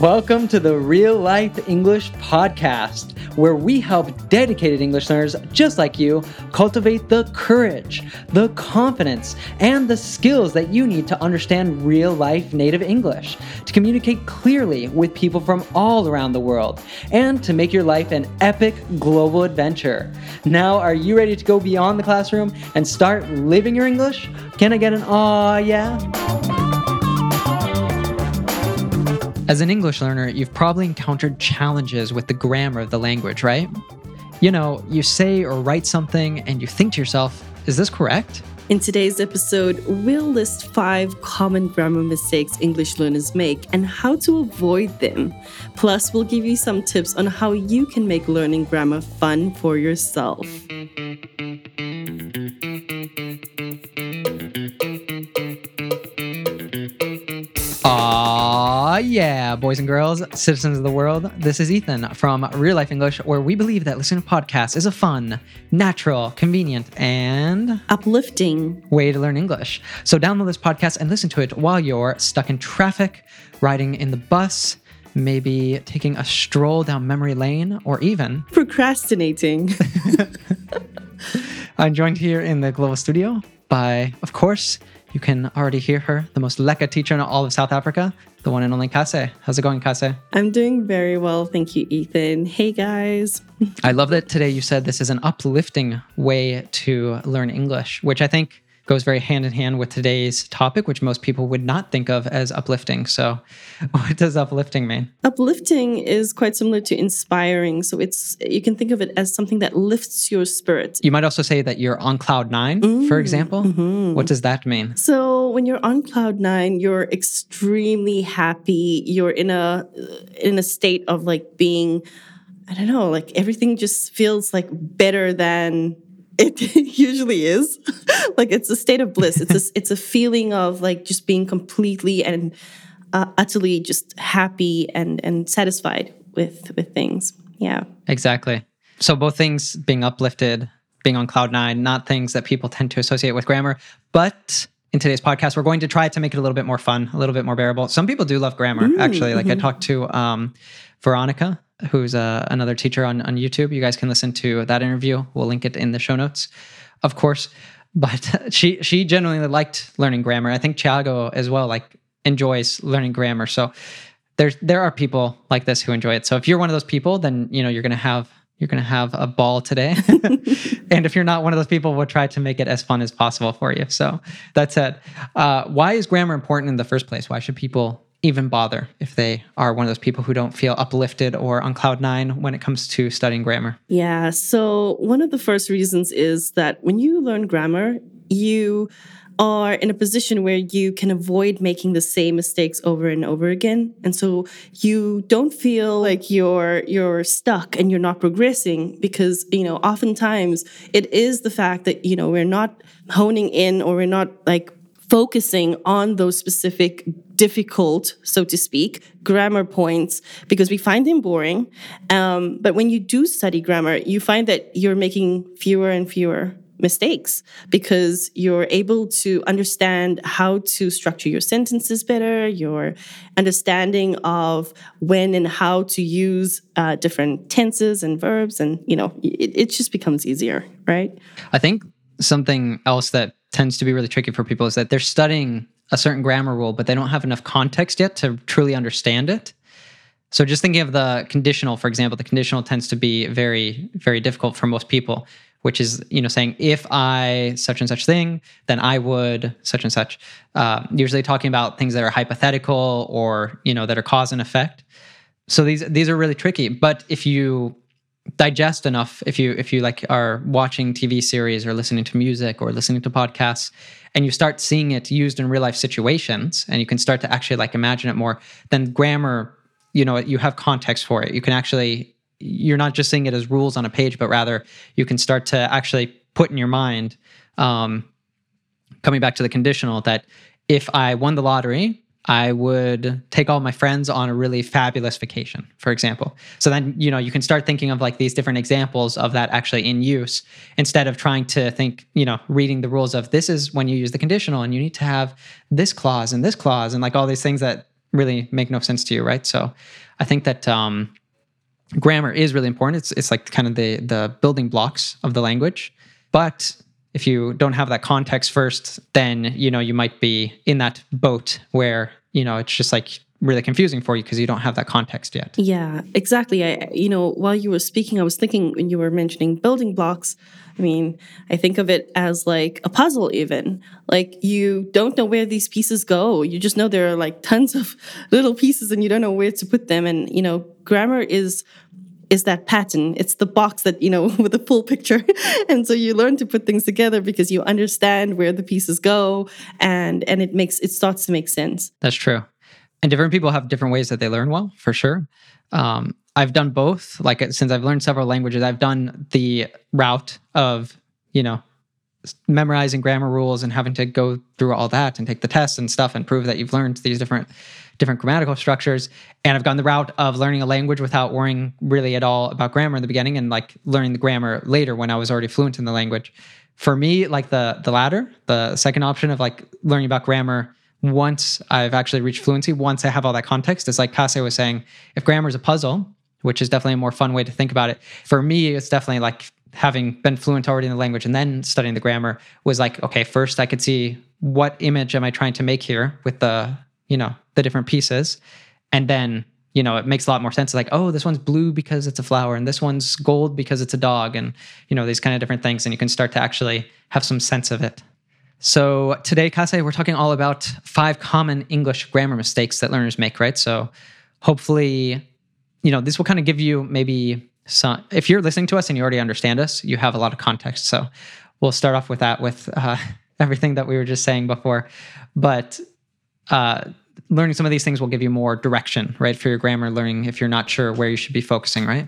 Welcome to the Real Life English Podcast, where we help dedicated English learners just like you cultivate the courage, the confidence, and the skills that you need to understand real life native English, to communicate clearly with people from all around the world, and to make your life an epic global adventure. Now, are you ready to go beyond the classroom and start living your English? Can I get an aw, yeah? As an English learner, you've probably encountered challenges with the grammar of the language, right? You know, you say or write something and you think to yourself, is this correct? In today's episode, we'll list 5 common grammar mistakes English learners make and how to avoid them. Plus, we'll give you some tips on how you can make learning grammar fun for yourself. Aw, yeah, boys and girls, citizens of the world. This is Ethan from Real Life English, where we believe that listening to podcasts is a fun, natural, convenient, and uplifting way to learn English. So download this podcast and listen to it while you're stuck in traffic, riding in the bus, maybe taking a stroll down memory lane, or even procrastinating. I'm joined here in the Global Studio by, of course, you can already hear her, the most Leka teacher in all of South Africa, the one and only Kase. How's it going, Kase? I'm doing very well, thank you, Ethan. Hey, guys. I love that today you said this is an uplifting way to learn English, which I think goes very hand in hand with today's topic, which most people would not think of as uplifting. So what does uplifting mean? Uplifting is quite similar to inspiring. So you can think of it as something that lifts your spirit. You might also say that you're on cloud 9, for example. Mm-hmm. What does that mean? So when you're on cloud 9, you're extremely happy. You're in a state of like being, I don't know, like everything just feels like better than it usually is. Like it's a state of bliss. It's a feeling of like just being completely and utterly just happy and satisfied with things. Yeah. Exactly. So both things being uplifted, being on cloud 9, not things that people tend to associate with grammar. But in today's podcast, we're going to try to make it a little bit more fun, a little bit more bearable. Some people do love grammar, actually. Like I talked to Veronica, who's another teacher on YouTube. You guys can listen to that interview. We'll link it in the show notes, of course. But she genuinely liked learning grammar. I think Thiago as well enjoys learning grammar. So there are people like this who enjoy it. So if you're one of those people, then you're gonna have a ball today. And if you're not one of those people, we'll try to make it as fun as possible for you. So that said, why is grammar important in the first place? Why should people even bother if they are one of those people who don't feel uplifted or on cloud 9 when it comes to studying grammar? Yeah, so one of the first reasons is that when you learn grammar, you are in a position where you can avoid making the same mistakes over and over again. And so you don't feel like you're stuck and you're not progressing because, oftentimes it is the fact that, we're not honing in or we're not focusing on those specific difficult, so to speak, grammar points because we find them boring. But when you do study grammar, you find that you're making fewer and fewer mistakes because you're able to understand how to structure your sentences better, your understanding of when and how to use different tenses and verbs, and it just becomes easier, right? I think something else that tends to be really tricky for people is that they're studying a certain grammar rule, but they don't have enough context yet to truly understand it. So just thinking of the conditional, for example, the conditional tends to be very, very difficult for most people, which is, saying, if I such and such thing, then I would such and such. Usually talking about things that are hypothetical or, that are cause and effect. So these are really tricky. But if you digest enough, if you are watching TV series or listening to music or listening to podcasts, and you start seeing it used in real life situations, and you can start to actually imagine it more, then grammar, you have context for it. You can actually, you're not just seeing it as rules on a page, but rather you can start to actually put in your mind, coming back to the conditional, that if I won the lottery, I would take all my friends on a really fabulous vacation, for example. So then, you can start thinking of these different examples of that actually in use instead of trying to think, reading the rules of this is when you use the conditional and you need to have this clause and all these things that really make no sense to you, right? So I think that grammar is really important. It's like kind of the building blocks of the language. But if you don't have that context first, then, you might be in that boat where, it's just like really confusing for you because you don't have that context yet. Yeah, exactly. While you were speaking, I was thinking when you were mentioning building blocks, I think of it as like a puzzle even. Like you don't know where these pieces go. You just know there are like tons of little pieces and you don't know where to put them. And, grammar is that pattern. It's the box that, with the full picture. And so you learn to put things together because you understand where the pieces go and it starts to make sense. That's true. And different people have different ways that they learn well, for sure. I've done both. Like since I've learned several languages, I've done the route of, memorizing grammar rules and having to go through all that and take the tests and stuff and prove that you've learned these different grammatical structures. And I've gone the route of learning a language without worrying really at all about grammar in the beginning and like learning the grammar later when I was already fluent in the language. For me, like the latter, the second option of like learning about grammar once I've actually reached fluency, once I have all that context, it's like Kase was saying, if grammar is a puzzle, which is definitely a more fun way to think about it. For me, it's definitely like having been fluent already in the language and then studying the grammar was like, okay, first I could see what image am I trying to make here with the different pieces. And then, it makes a lot more sense. It's like, oh, this one's blue because it's a flower and this one's gold because it's a dog and, these kind of different things. And you can start to actually have some sense of it. So today, Kase, we're talking all about 5 common English grammar mistakes that learners make, right? So hopefully, this will kind of give you maybe some, if you're listening to us and you already understand us, you have a lot of context. So we'll start off with that, with everything that we were just saying before. But learning some of these things will give you more direction, right, for your grammar learning if you're not sure where you should be focusing, right?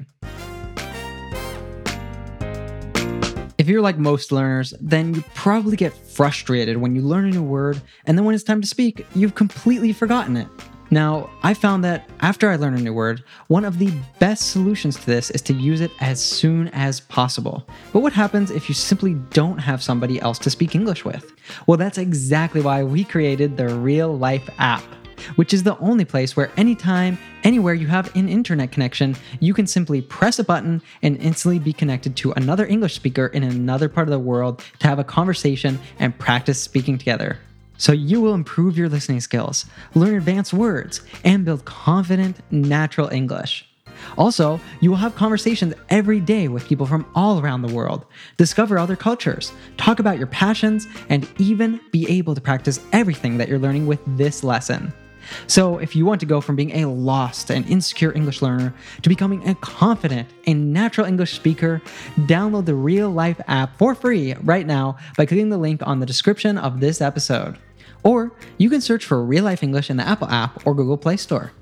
If you're like most learners, then you probably get frustrated when you learn a new word, and then when it's time to speak, you've completely forgotten it. Now, I found that after I learn a new word, one of the best solutions to this is to use it as soon as possible. But what happens if you simply don't have somebody else to speak English with? Well, that's exactly why we created the Real Life app, which is the only place where anytime, anywhere you have an internet connection, you can simply press a button and instantly be connected to another English speaker in another part of the world to have a conversation and practice speaking together. So you will improve your listening skills, learn advanced words, and build confident, natural English. Also, you will have conversations every day with people from all around the world, discover other cultures, talk about your passions, and even be able to practice everything that you're learning with this lesson. So if you want to go from being a lost and insecure English learner to becoming a confident and natural English speaker, download the Real Life app for free right now by clicking the link on the description of this episode. Or you can search for Real Life English in the Apple app or Google Play Store.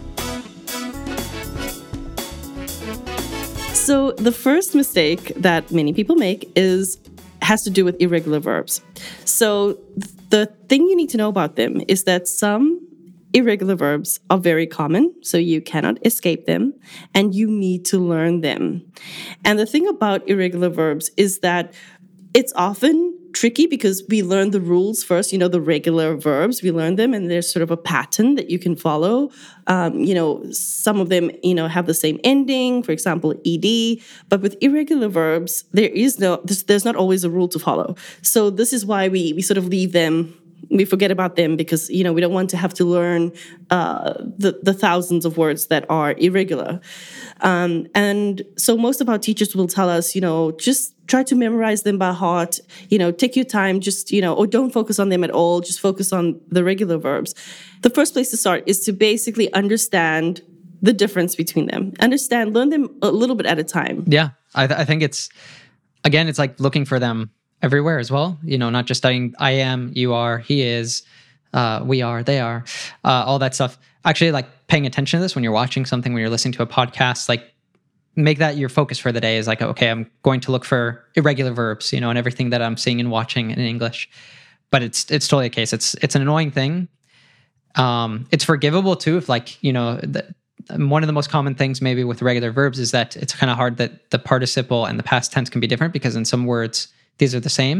So the first mistake that many people make has to do with irregular verbs. So the thing you need to know about them is that some irregular verbs are very common, so you cannot escape them, and you need to learn them. And the thing about irregular verbs is that it's often tricky because we learn the rules first, the regular verbs, we learn them, and there's sort of a pattern that you can follow. Some of them, have the same ending, for example, ed, but with irregular verbs, there's not always a rule to follow. So this is why we sort of leave them. We forget about them because, we don't want to have to learn the thousands of words that are irregular. And so most of our teachers will tell us, just try to memorize them by heart, take your time, just, or don't focus on them at all, just focus on the regular verbs. The first place to start is to basically understand the difference between them. Learn them a little bit at a time. Yeah, I think it's like looking for them everywhere as well, not just studying I am, you are, he is, we are, they are, all that stuff. Actually, like paying attention to this when you're watching something, when you're listening to a podcast, like make that your focus for the day is like, okay, I'm going to look for irregular verbs, and everything that I'm seeing and watching in English. But it's totally the case. It's an annoying thing. It's forgivable too if one of the most common things maybe with regular verbs is that it's kind of hard that the participle and the past tense can be different because in some words, these are the same.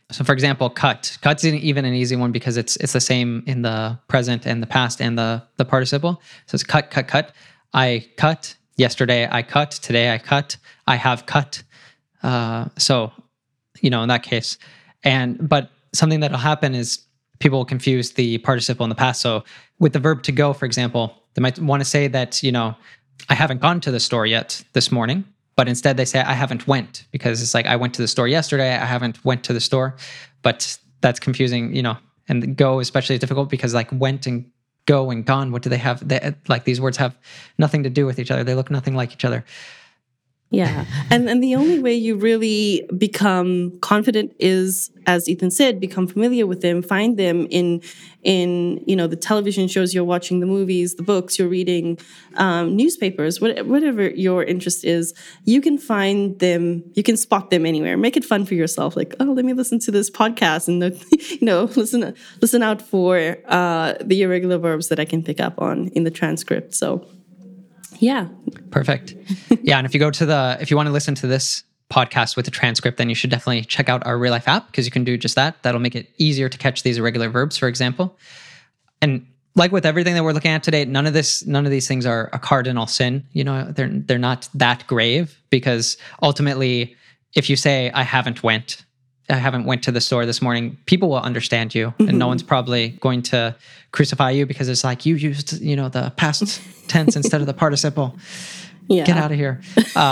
So for example, cut. Cut's even an easy one because it's the same in the present and the past and the participle. So it's cut, cut, cut. I cut. Yesterday I cut. Today I cut. I have cut. So, in that case. But something that'll happen is people will confuse the participle in the past. So with the verb to go, for example, they might want to say that, I haven't gone to the store yet this morning. But instead they say, I haven't went, because it's like, I went to the store yesterday. I haven't went to the store. But that's confusing, and go especially is difficult because like went and go and gone, what do they have? Like these words have nothing to do with each other. They look nothing like each other. Yeah. And the only way you really become confident is, as Ethan said, become familiar with them, find them in the television shows you're watching, the movies, the books you're reading, newspapers, whatever your interest is, you can find them, you can spot them anywhere. Make it fun for yourself. Like, oh, let me listen to this podcast and, listen out for the irregular verbs that I can pick up on in the transcript. So yeah. Perfect. Yeah. And if you want to listen to this podcast with a transcript, then you should definitely check out our Real Life app because you can do just that. That'll make it easier to catch these irregular verbs, for example. And like with everything that we're looking at today, none of these things are a cardinal sin. They're not that grave, because ultimately, if you say, I haven't went to the store this morning, people will understand you, and no one's probably going to crucify you because it's like you used, the past tense instead of the participle. Yeah. Get out of here.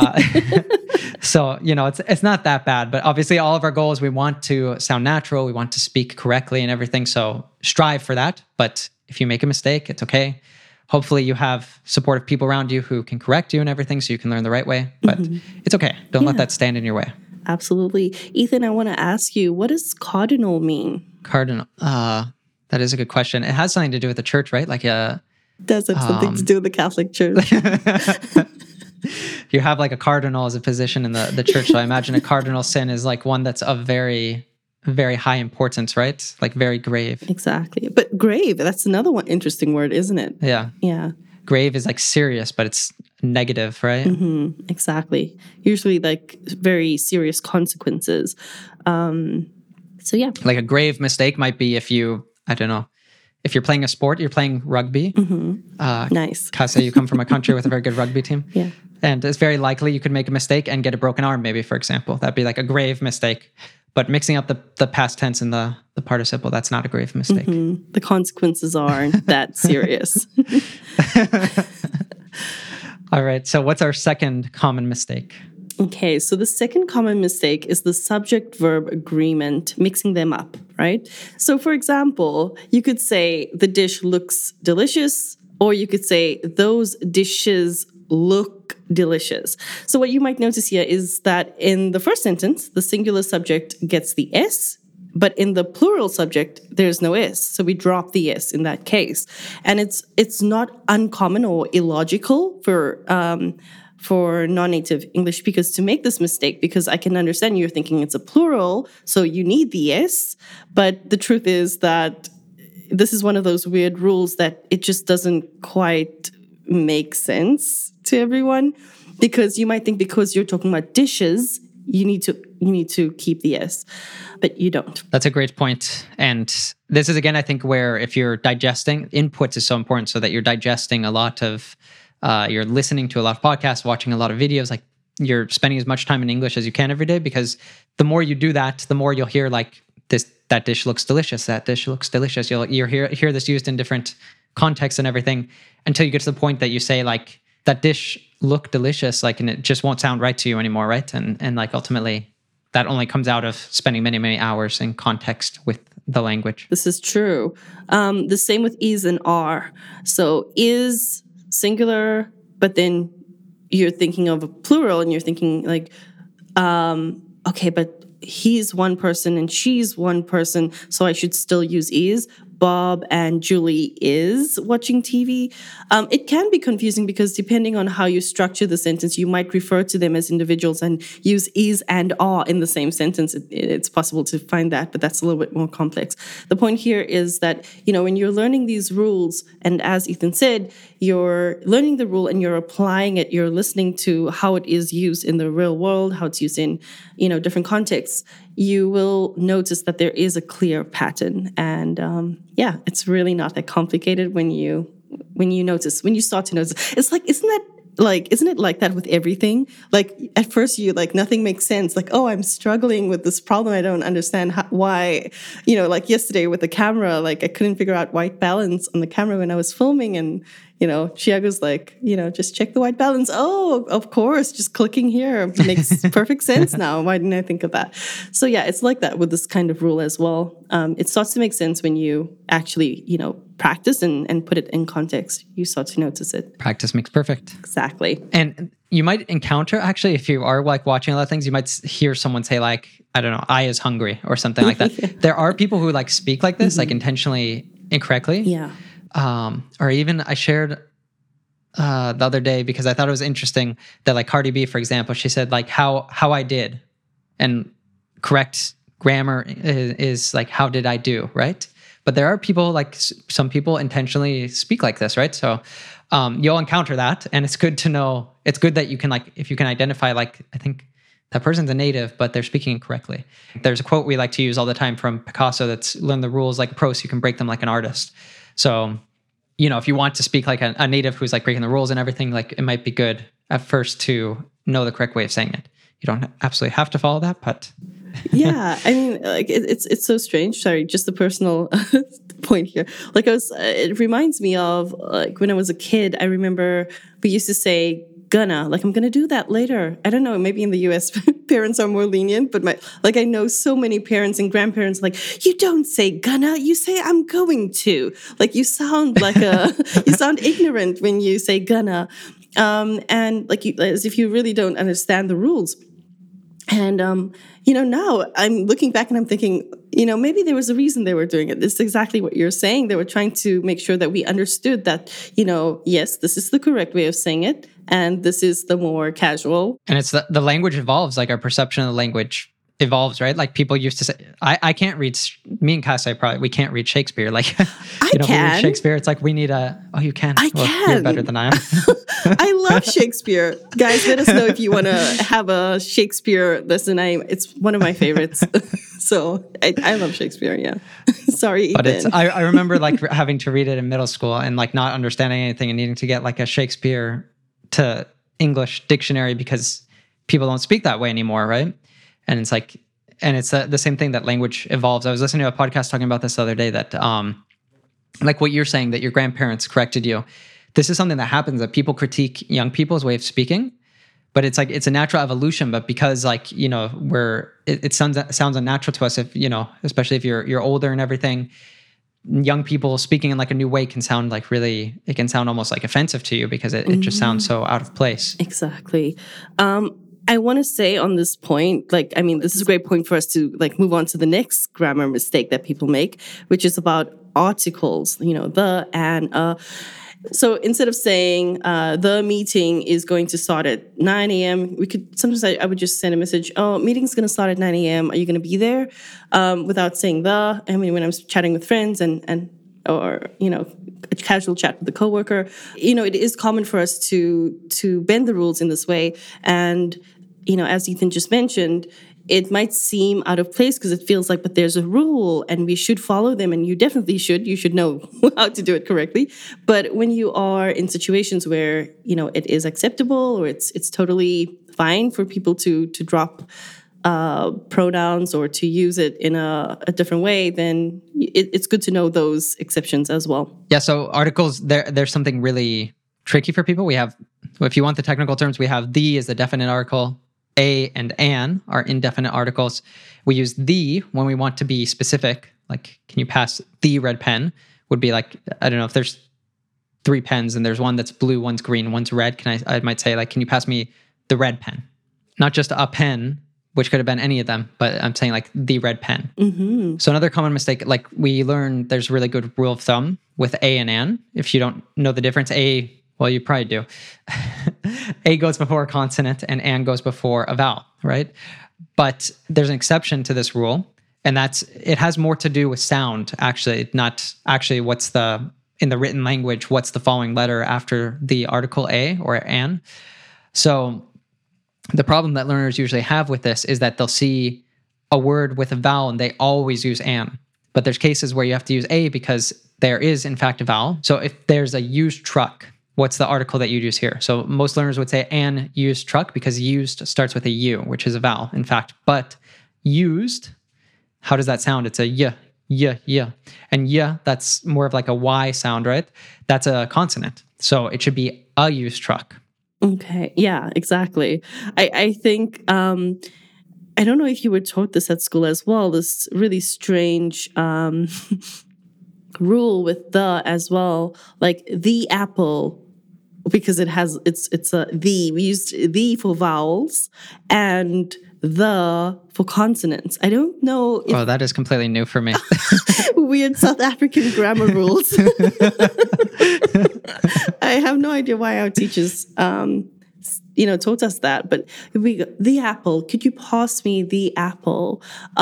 So, it's not that bad, but obviously all of our goals, we want to sound natural. We want to speak correctly and everything. So strive for that. But if you make a mistake, it's okay. Hopefully you have supportive people around you who can correct you and everything so you can learn the right way, but it's okay. Don't let that stand in your way. Absolutely. Ethan, I want to ask you, what does cardinal mean? Cardinal. That is a good question. It has something to do with the church, right? Like does have something to do with the Catholic Church. You have like a cardinal as a position in the church. So I imagine a cardinal sin is like one that's of very, very high importance, right? Like very grave. Exactly. But grave, that's another one interesting word, isn't it? Yeah. Yeah. Grave is like serious, but it's negative, right? Mm-hmm. Exactly. Usually like very serious consequences. So yeah. Like a grave mistake might be if you're playing a sport, you're playing rugby. Nice. Kasa, you come from a country with a very good rugby team. Yeah. And it's very likely you could make a mistake and get a broken arm, maybe, for example. That'd be like a grave mistake. But mixing up the past tense and the participle, that's not a grave mistake. Mm-hmm. The consequences aren't that serious. All right. So what's our second common mistake? Okay, so the second common mistake is the subject-verb agreement, mixing them up, right? So for example, you could say the dish looks delicious, or you could say those dishes look delicious. So what you might notice here is that in the first sentence, the singular subject gets the S, but in the plural subject, there's no S. So we drop the S in that case. And it's not uncommon or illogical for non-native English speakers to make this mistake, because I can understand you're thinking it's a plural, so you need the S. But the truth is that this is one of those weird rules that it just doesn't quite make sense to everyone, because you might think because you're talking about dishes, you need to keep the S, but you don't. That's a great point. And this is, again, I think, where if you're digesting, inputs is so important, so that you're digesting a lot of you're listening to a lot of podcasts, watching a lot of videos, like you're spending as much time in English as you can every day, because the more you do that, the more you'll hear like that dish looks delicious, that dish looks delicious. You'll hear this used in different contexts and everything, until you get to the point that you say like that dish looked delicious, like, and it just won't sound right to you anymore, right? And like ultimately that only comes out of spending many, many hours in context with the language. This is true. The same with is and are. So is singular, but then you're thinking of a plural and you're thinking like, okay, but he's one person and she's one person, so I should still use is. Bob and Julie is watching TV. It can be confusing because depending on how you structure the sentence, you might refer to them as individuals and use is and are in the same sentence. It's possible to find that, but that's a little bit more complex. The point here is that, when you're learning these rules, and as Ethan said, you're learning the rule and you're applying it, you're listening to how it is used in the real world, how it's used in, different contexts. you will notice that there is a clear pattern. And it's really not that complicated when you start to notice. It's like, isn't it like that with everything? Like at first you like nothing makes sense. Like, oh, I'm struggling with this problem. I don't understand why, like yesterday with the camera, like I couldn't figure out white balance on the camera when I was filming. And, Chiago's like, just check the white balance. Oh, of course, just clicking here makes perfect sense now. Why didn't I think of that? So yeah, it's like that with this kind of rule as well. It starts to make sense when you actually, practice and put it in context. You start to notice it. Practice makes perfect. Exactly. And you might encounter, actually, if you are like watching a lot of things, you might hear someone say like, I don't know, I is hungry or something like that. Yeah. There are people who like speak like this, like intentionally incorrectly. Yeah. Or even I shared the other day because I thought it was interesting that like Cardi B, for example, she said like how I did, and correct grammar is like how did I do, right? But there are people like some people intentionally speak like this, right? So you'll encounter that, and it's good to know. It's good that you can like if you can identify like I think that person's a native, but they're speaking incorrectly. There's a quote we like to use all the time from Picasso that's learn the rules like a pro so you can break them like an artist. So, if you want to speak like a native who's like breaking the rules and everything, like it might be good at first to know the correct way of saying it. You don't absolutely have to follow that, but yeah, I mean, like it's so strange. Sorry, just a personal point here. Like it reminds me of like when I was a kid. I remember we used to say gonna, like I'm gonna do that later. I don't know, maybe in the US parents are more lenient, but I know so many parents and grandparents like, you don't say gonna, you say I'm going to. Like you sound like you sound ignorant when you say gonna. And like as if you really don't understand the rules. And, now I'm looking back and I'm thinking, maybe there was a reason they were doing it. This is exactly what you're saying. They were trying to make sure that we understood that, yes, this is the correct way of saying it. And this is the more casual. And it's the language evolves, like our perception of the language evolves, right? Like people used to say, I can't read, me and Cassie we can't read Shakespeare. Like, I can. If we read Shakespeare, it's like we need you can. I can. You're better than I am. I love Shakespeare. Guys, let us know if you want to have a Shakespeare lesson. It's one of my favorites. So I love Shakespeare, yeah. Sorry, but Ethan. I remember like having to read it in middle school and like not understanding anything and needing to get like a Shakespeare to English dictionary because people don't speak that way anymore, right? And it's like, and it's the same thing that language evolves. I was listening to a podcast talking about this the other day that, like what you're saying, that your grandparents corrected you. This is something that happens, that people critique young people's way of speaking, but it's like, it's a natural evolution. But because like, it sounds unnatural to us if, especially if you're older and everything, young people speaking in like a new way can sound like it can sound almost like offensive to you because it just sounds so out of place. Exactly. I want to say on this point, this is a great point for us to like move on to the next grammar mistake that people make, which is about articles, the and. So instead of saying the meeting is going to start at 9 a.m., sometimes I would just send a message, oh, meeting's going to start at 9 a.m. Are you going to be there? Without saying the. I mean, when I'm chatting with friends or a casual chat with a coworker, it is common for us to bend the rules in this way. And, as Ethan just mentioned, it might seem out of place because it feels like, but there's a rule and we should follow them. And you definitely should. You should know how to do it correctly. But when you are in situations where, it is acceptable or it's totally fine for people to drop pronouns or to use it in a different way, then it's good to know those exceptions as well. Yeah, so articles, there's something really tricky for people. We have, if you want the technical terms, we have the as the definite article. A and an are indefinite articles. We use the when we want to be specific, like, can you pass the red pen? Would be like, I don't know, if there's 3 pens and there's one that's blue, one's green, one's red, I might say like, can you pass me the red pen? Not just a pen, which could have been any of them, but I'm saying like the red pen. Mm-hmm. So another common mistake, like we learned there's a really good rule of thumb with a and an. If you don't know the difference, well, you probably do. A goes before a consonant and an goes before a vowel, right? But there's an exception to this rule, and it has more to do with sound, actually, not actually in the written language, what's the following letter after the article a or an. So the problem that learners usually have with this is that they'll see a word with a vowel and they always use an. But there's cases where you have to use a because there is, in fact, a vowel. So if there's a used truck, what's the article that you'd use here? So most learners would say an used truck because used starts with a U, which is a vowel, in fact. But used, how does that sound? It's a y, y, y. And y, that's more of like a Y sound, right? That's a consonant. So it should be a used truck. Okay. Yeah, exactly. I think, I don't know if you were taught this at school as well, this really strange rule with the as well, like the apple, because it's a the. We used the for vowels and the for consonants. I don't know if Oh, that is completely new for me. weird South African grammar rules. I have no idea why our teachers, taught us that. But the apple. Could you pass me the apple?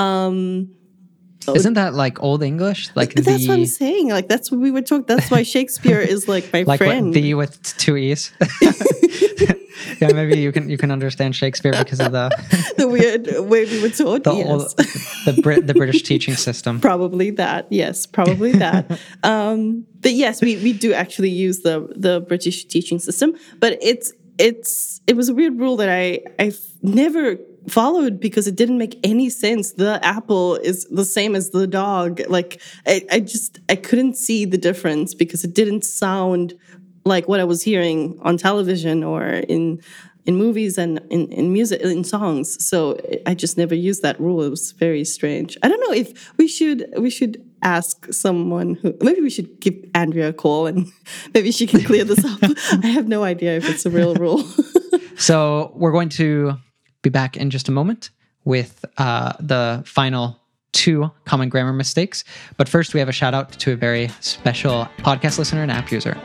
Isn't that like Old English? Like that's what I'm saying. Like that's what we were talking. That's why Shakespeare is like my like friend. What, the with two e's. Yeah, maybe you can understand Shakespeare because of the weird way we were taught. The British teaching system. Probably that. Yes, probably that. But yes, we do actually use the British teaching system. But it was a weird rule that I've never followed because it didn't make any sense. The apple is the same as the dog. Like I couldn't see the difference because it didn't sound like what I was hearing on television or in movies and in music, in songs. So I just never used that rule. It was very strange. I don't know if we should ask someone maybe we should give Andrea a call and maybe she can clear this up. I have no idea if it's a real rule. So we're going to be back in just a moment with the final 2 common grammar mistakes. But first, we have a shout out to a very special podcast listener and app user.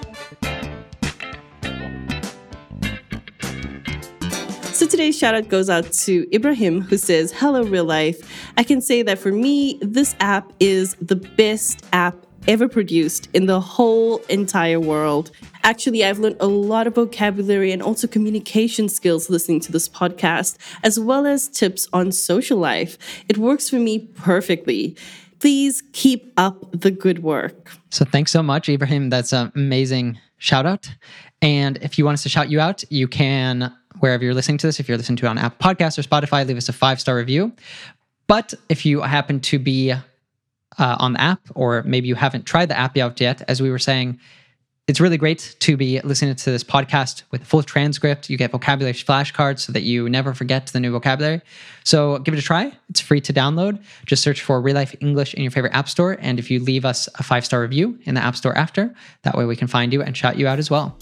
So today's shout out goes out to Ibrahim, who says, "Hello, real life. I can say that for me, this app is the best app ever produced in the whole entire world. Actually, I've learned a lot of vocabulary and also communication skills listening to this podcast, as well as tips on social life. It works for me perfectly. Please keep up the good work." So thanks so much, Ibrahim. That's an amazing shout out. And if you want us to shout you out, you can, wherever you're listening to this, if you're listening to it on Apple Podcasts or Spotify, leave us a 5-star review. But if you happen to be on the app, or maybe you haven't tried the app out yet, as we were saying, it's really great to be listening to this podcast with a full transcript. You get vocabulary flashcards so that you never forget the new vocabulary. So give it a try. It's free to download. Just search for Real Life English in your favorite app store. And if you leave us a 5-star review in the app store after, that way we can find you and shout you out as well.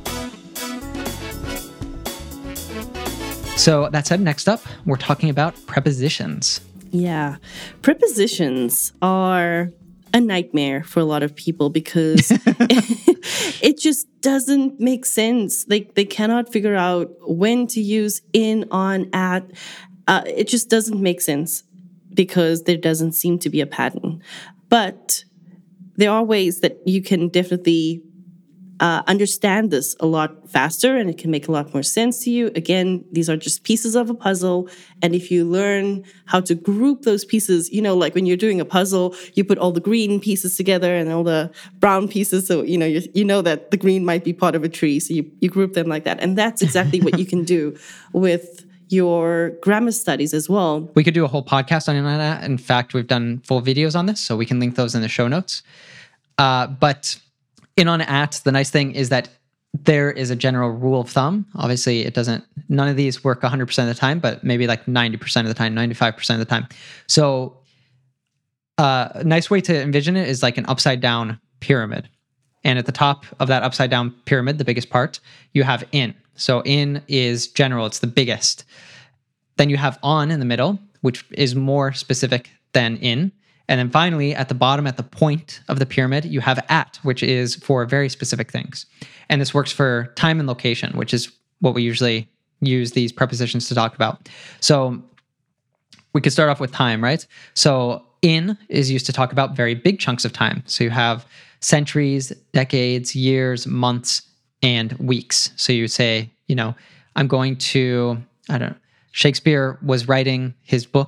So that said, next up, we're talking about prepositions. Yeah. Prepositions are a nightmare for a lot of people because it just doesn't make sense. Like they cannot figure out when to use in, on, at. It just doesn't make sense because there doesn't seem to be a pattern. But there are ways that you can definitely understand this a lot faster and it can make a lot more sense to you. Again, these are just pieces of a puzzle. And if you learn how to group those pieces, like when you're doing a puzzle, you put all the green pieces together and all the brown pieces. So, you know that the green might be part of a tree. So you group them like that. And that's exactly what you can do with your grammar studies as well. We could do a whole podcast on that. In fact, we've done full videos on this, so we can link those in the show notes. But in, on, at, the nice thing is that there is a general rule of thumb. Obviously, none of these work 100% of the time, but maybe like 90% of the time, 95% of the time. So a nice way to envision it is like an upside down pyramid. And at the top of that upside down pyramid, the biggest part, you have in. So in is general, it's the biggest. Then you have on in the middle, which is more specific than in. And then finally, at the bottom, at the point of the pyramid, you have at, which is for very specific things. And this works for time and location, which is what we usually use these prepositions to talk about. So we could start off with time, right? So in is used to talk about very big chunks of time. So you have centuries, decades, years, months, and weeks. So you say, I'm going to, Shakespeare was writing his books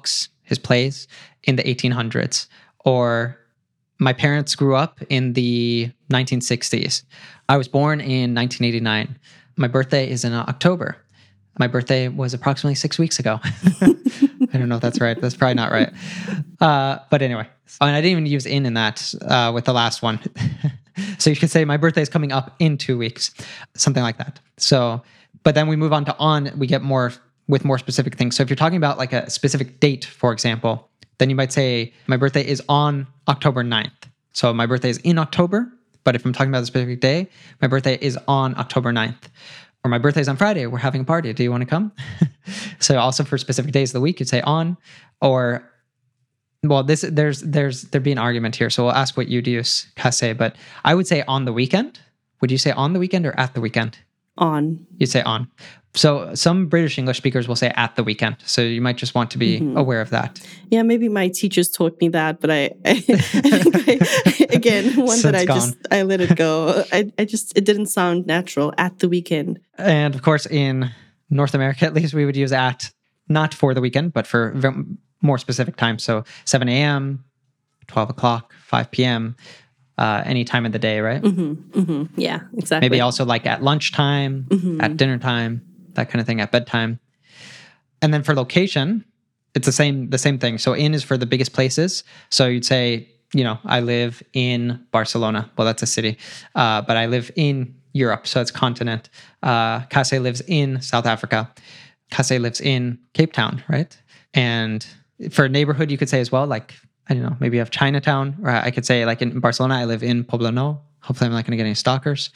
his plays in the 1800s. Or my parents grew up in the 1960s. I was born in 1989. My birthday is in October. My birthday was approximately 6 weeks ago. I don't know if that's right. That's probably not right. But anyway, and I didn't even use in that with the last one. So you could say my birthday is coming up in 2 weeks, something like that. So, but then we move on to on, we get more with more specific things. So if you're talking about like a specific date, for example, then you might say my birthday is on October 9th. So my birthday is in October, but if I'm talking about a specific day, my birthday is on October 9th. Or my birthday's on Friday, we're having a party. Do you want to come? So also for specific days of the week, you'd say on, or well, there'd be an argument here. So we'll ask what you'd use, Kase, but I would say on the weekend. Would you say on the weekend or at the weekend? On. You'd say on. So some British English speakers will say at the weekend. So you might just want to be aware of that. Yeah, maybe my teachers taught me that, but I think again, one So that I let it go. It didn't sound natural at the weekend. And of course, in North America, at least, we would use at, not for the weekend, but for more specific times. So 7 a.m., 12 o'clock, 5 p.m., any time of the day, right? Yeah, exactly. Maybe also like at lunchtime, at dinner time, that kind of thing, at bedtime. And then for location, it's the same thing. So in is for the biggest places. So you'd say, I live in Barcelona. Well, that's a city. But I live in Europe, so it's continent. Kase lives in South Africa. Kase lives in Cape Town, right? And for neighborhood, you could say as well, like, I don't know, maybe you have Chinatown, or I could say like in Barcelona, I live in Poblenou. Hopefully I'm not going to get any stalkers.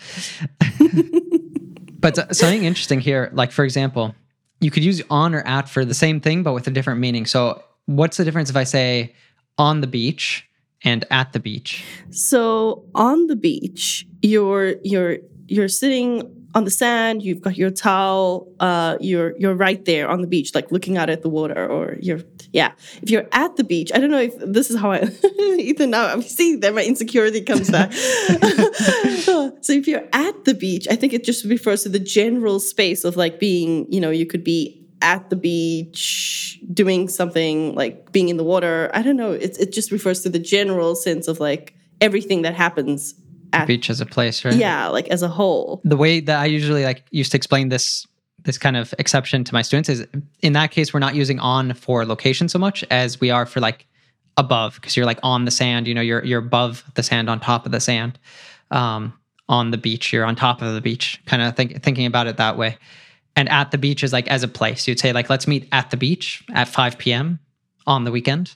But something interesting here, like for example, you could use on or at for the same thing, but with a different meaning. So what's the difference if I say on the beach and at the beach? So on the beach, you're sitting on the sand, you've got your towel, you're right there on the beach, like looking out at the water, or if you're at the beach, I don't know if this is how Ethan, now I'm seeing that my insecurity comes back. So if you're at the beach, I think it just refers to the general space of like being, you could be at the beach doing something, like being in the water. I don't know. It just refers to the general sense of like everything that happens at the beach as a place, right? Yeah, like as a whole. The way that I usually used to explain this kind of exception to my students is, in that case, we're not using on for location so much as we are for like above, because you're like on the sand, you're above the sand, on top of the sand. On the beach, you're on top of the beach, kind of thinking about it that way. And at the beach is like as a place. You'd say like, let's meet at the beach at 5 p.m. on the weekend.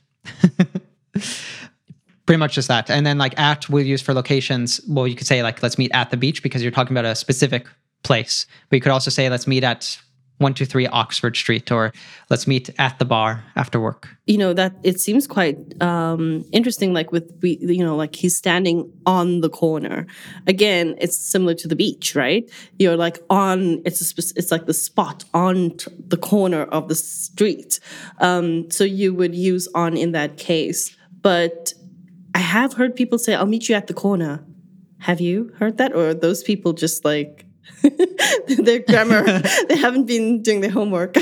Pretty much just that. And then like at we'll use for locations. Well, you could say like, let's meet at the beach because you're talking about a specific place. But you could also say, let's meet at 123 Oxford Street, or let's meet at the bar after work. That it seems quite interesting. Like like he's standing on the corner. Again, it's similar to the beach, right? You're like on. It's like the spot on the corner of the street. So you would use on in that case. But I have heard people say, "I'll meet you at the corner." Have you heard that, or are those people just like? Their grammar, they haven't been doing their homework.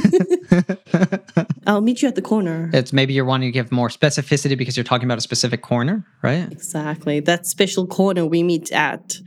I'll meet you at the corner. It's maybe you're wanting to give more specificity because you're talking about a specific corner, right? Exactly. That special corner we meet at.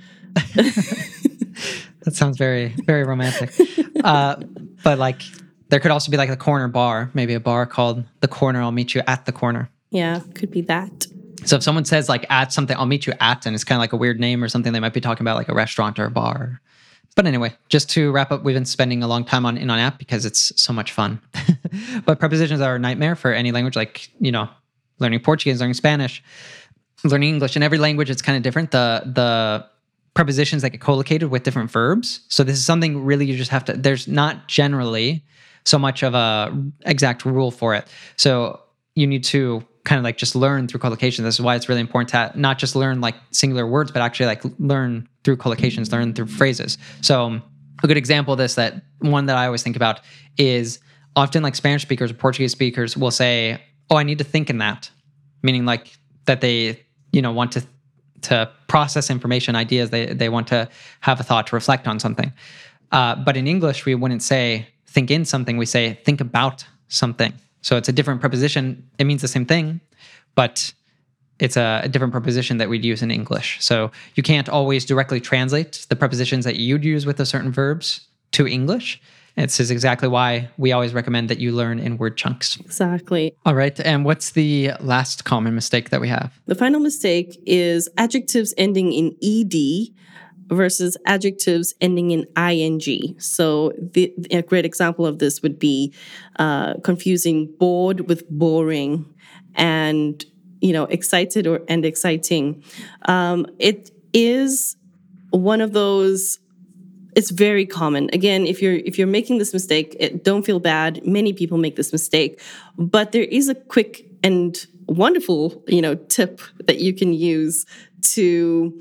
That sounds very, very romantic. But like, there could also be like a corner bar, maybe a bar called The Corner. I'll meet you at the corner. Yeah, could be that. So if someone says like at something, I'll meet you at, and it's kind of like a weird name or something, they might be talking about like a restaurant or a bar. But anyway, just to wrap up, we've been spending a long time on in on app because it's so much fun. But prepositions are a nightmare for any language, like, learning Portuguese, learning Spanish, learning English. In every language, it's kind of different. The prepositions that get collocated with different verbs. So this is something really you just have to, there's not generally so much of a exact rule for it. So you need to kind of like just learn through collocation. This is why it's really important to not just learn like singular words, but actually like learn through collocations, learn through phrases. So a good example of this, that one that I always think about, is often like Spanish speakers or Portuguese speakers will say, "Oh, I need to think in that," meaning like that they, want to process information, ideas. They want to have a thought, to reflect on something. But in English, we wouldn't say think in something. We say think about something. So it's a different preposition. It means the same thing, but it's a different preposition that we'd use in English. So you can't always directly translate the prepositions that you'd use with the certain verbs to English. This is exactly why we always recommend that you learn in word chunks. Exactly. All right. And what's the last common mistake that we have? The final mistake is adjectives ending in ed versus adjectives ending in ing. So a great example of this would be confusing bored with boring, and excited and exciting. It is one of those. It's very common. Again, if you're making this mistake, don't feel bad. Many people make this mistake, but there is a quick and wonderful, tip that you can use to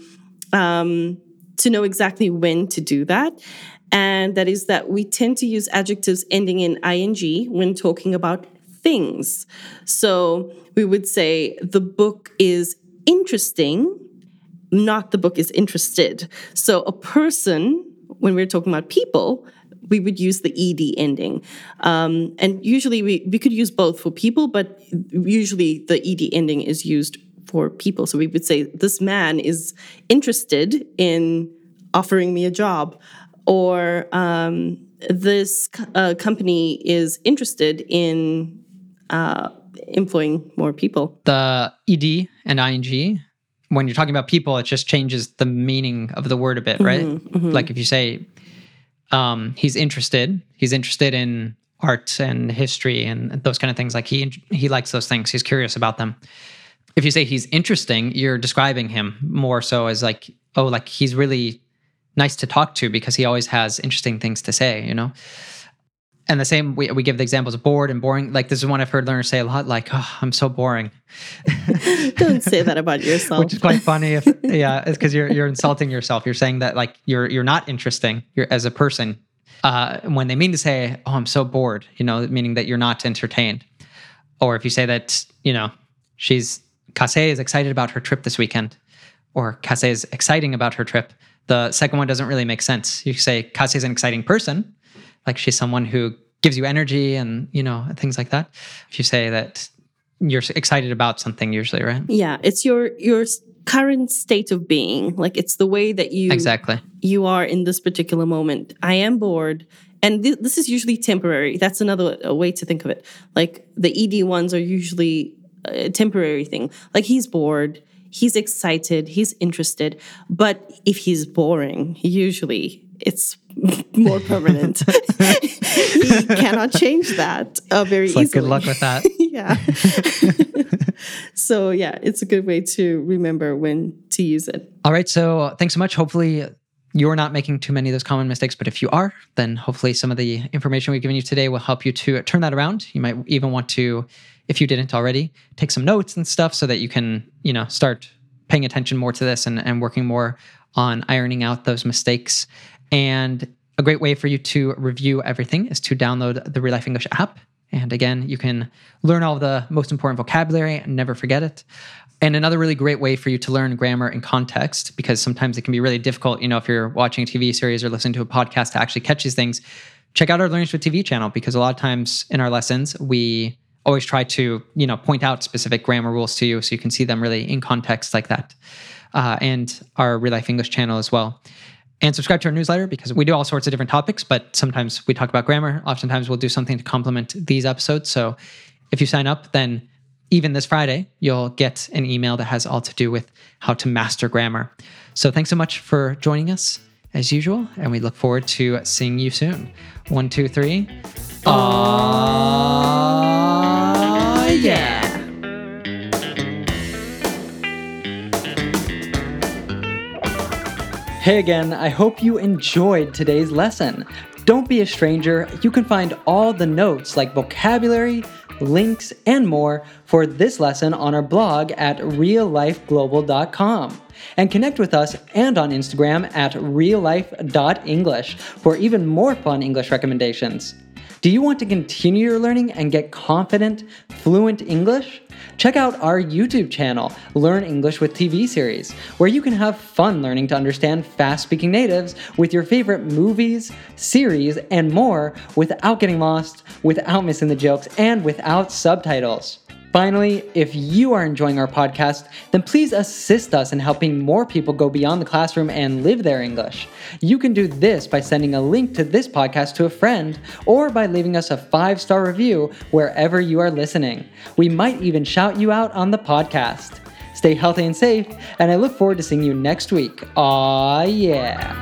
know exactly when to do that. And that is that we tend to use adjectives ending in ing when talking about things. So we would say the book is interesting, not the book is interested. So a person, when we're talking about people, we would use the ed ending. And usually we could use both for people, but usually the ed ending is used for people. So we would say, this man is interested in offering me a job, or this company is interested in employing more people. The ed and ing, when you're talking about people, it just changes the meaning of the word a bit, right? Mm-hmm. Like if you say he's interested in art and history and those kind of things. Like he likes those things. He's curious about them. If you say he's interesting, you're describing him more so as like, oh, like he's really nice to talk to because he always has interesting things to say, And the same, we give the examples of bored and boring. Like this is one I've heard learners say a lot, like, oh, I'm so boring. Don't say that about yourself. Which is quite funny. It's because you're insulting yourself. You're saying that like you're not interesting as a person. When they mean to say, oh, I'm so bored, meaning that you're not entertained. Or if you say that, Kase is excited about her trip this weekend, or Kase is exciting about her trip. The second one doesn't really make sense. You say Kase is an exciting person, like she's someone who gives you energy and, things like that. If you say that you're excited about something usually, right? Yeah, it's your current state of being. Like it's the way that you are in this particular moment. I am bored. And this is usually temporary. That's another way to think of it. Like the ED ones are usually a temporary thing. Like he's bored, he's excited, he's interested. But if he's boring, usually it's more permanent. He cannot change that very easily. Good luck with that. Yeah. So yeah, it's a good way to remember when to use it. All right. So thanks so much. Hopefully you're not making too many of those common mistakes, but if you are, then hopefully some of the information we've given you today will help you to turn that around. You might even want to, if you didn't already, take some notes and stuff so that you can, start paying attention more to this and working more on ironing out those mistakes. And a great way for you to review everything is to download the Real Life English app. And again, you can learn all of the most important vocabulary and never forget it. And another really great way for you to learn grammar in context, because sometimes it can be really difficult, if you're watching a TV series or listening to a podcast to actually catch these things, check out our Learning Swift TV channel, because a lot of times in our lessons, we always try to, point out specific grammar rules to you so you can see them really in context like that. And our Real Life English channel as well. And subscribe to our newsletter, because we do all sorts of different topics, but sometimes we talk about grammar. Oftentimes we'll do something to complement these episodes. So if you sign up, then even this Friday, you'll get an email that has all to do with how to master grammar. So thanks so much for joining us as usual, and we look forward to seeing you soon. 1, 2, 3. Aww, yeah. Hey again, I hope you enjoyed today's lesson. Don't be a stranger. You can find all the notes like vocabulary, links, and more for this lesson on our blog at reallifeglobal.com. And connect with us and on Instagram at reallife.english for even more fun English recommendations. Do you want to continue your learning and get confident, fluent English? Check out our YouTube channel, Learn English with TV series, where you can have fun learning to understand fast-speaking natives with your favorite movies, series, and more without getting lost, without missing the jokes, and without subtitles. Finally, if you are enjoying our podcast, then please assist us in helping more people go beyond the classroom and live their English. You can do this by sending a link to this podcast to a friend or by leaving us a 5-star review wherever you are listening. We might even shout you out on the podcast. Stay healthy and safe, and I look forward to seeing you next week. Aw, yeah.